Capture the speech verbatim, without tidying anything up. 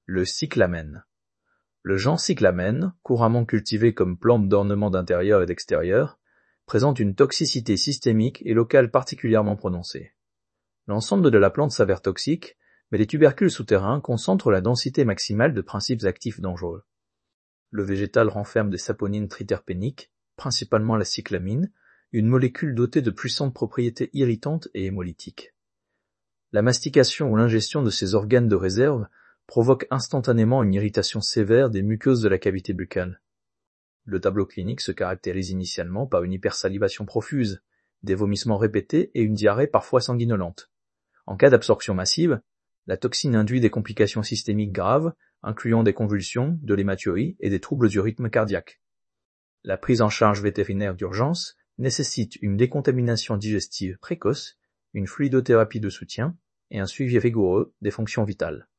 Le cyclamen. Le genre cyclamen, couramment cultivé comme plante d'ornement d'intérieur et d'extérieur, présente une toxicité systémique et locale particulièrement prononcée. L'ensemble de la plante s'avère toxique, mais les tubercules souterrains concentrent la densité maximale de principes actifs dangereux. Le végétal renferme des saponines triterpéniques, principalement la cyclamine, une molécule dotée de puissantes propriétés irritantes et hémolytiques. La mastication ou l'ingestion de ces organes de réserve provoque instantanément une irritation sévère des muqueuses de la cavité buccale. Le tableau clinique se caractérise initialement par une hypersalivation profuse, des vomissements répétés et une diarrhée parfois sanguinolente. En cas d'absorption massive, la toxine induit des complications systémiques graves, incluant des convulsions, de l'hématurie et des troubles du rythme cardiaque. La prise en charge vétérinaire d'urgence nécessite une décontamination digestive précoce, une fluidothérapie de soutien et un suivi rigoureux des fonctions vitales.